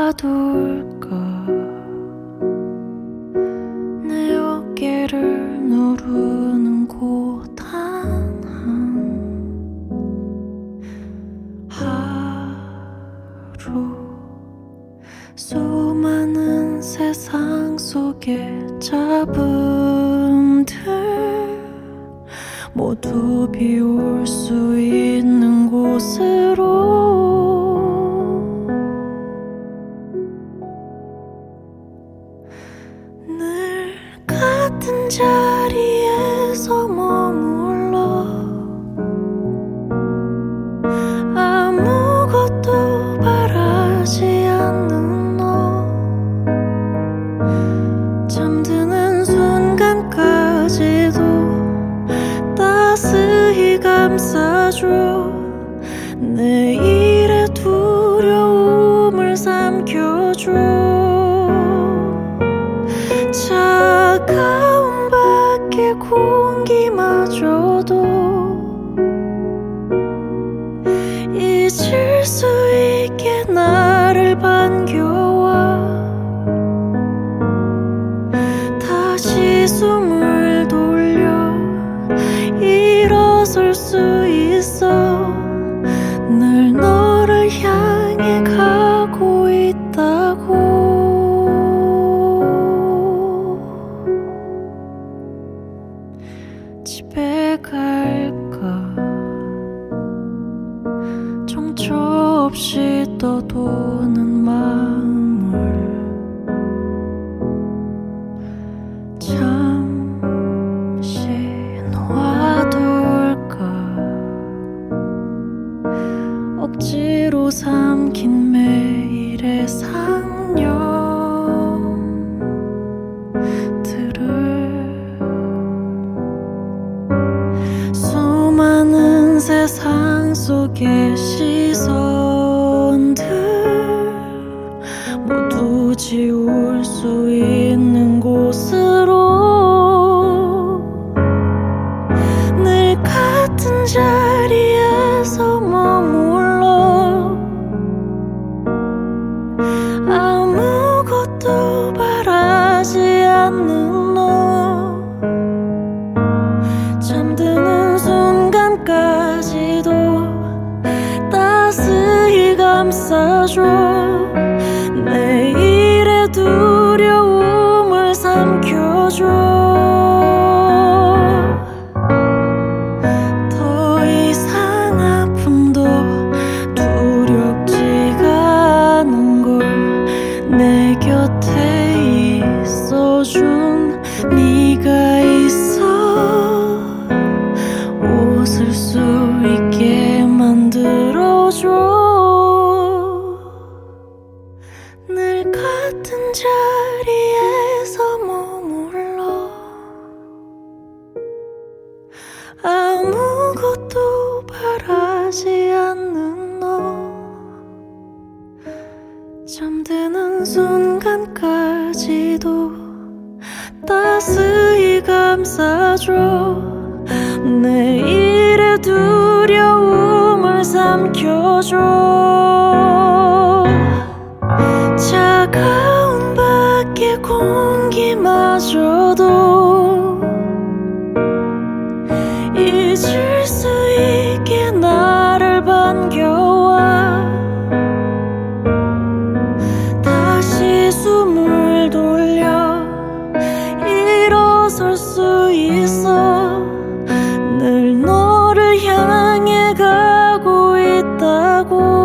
놔둘까 내 어깨를 누르는 고단한 하루 수많은 세상 속의 잡음들 모두 비울 수 있는 곳으로 늘 같은 자리에서 머물러 아무것도 바라지 않는 너 잠드는 순간까지도 따스히 감싸줘 내일의 두려움을 삼켜줘 차가운 밖의 공기마저도 잊을 수 있게 나를 반겨와 다시 숨을 돌려 일어설 수 있어 늘 너를 향해 가고 있다고 집에 갈까 정처 없이 떠도는 마음을 잠시 놔둘까 억지로 삼킨 매일의 상념들을 수많은 세상 속의 시선들 모두 지울 수 있는 곳으로 늘 같은 자리에서 머물러 아무것도 바라지 않는 너 잠드는 순간까지도 따스히 감싸줘 내일의 두려움을 삼켜줘 더 이상 아픔도 두렵지가 않은 걸 내 곁에 있어준 네가 있어 웃을 수 있게 만들어줘 늘 같은 자리에서 머물러 아무것도 바라지 않는 너 잠드는 순간까지도 따스히 감싸줘 내일의 두려움을 삼켜줘 차가운 밖의 공기마저도 잊을 수 있게 나를 반겨와 다시 숨을 돌려 일어설 수 있어 늘 너를 향해 가고 있다고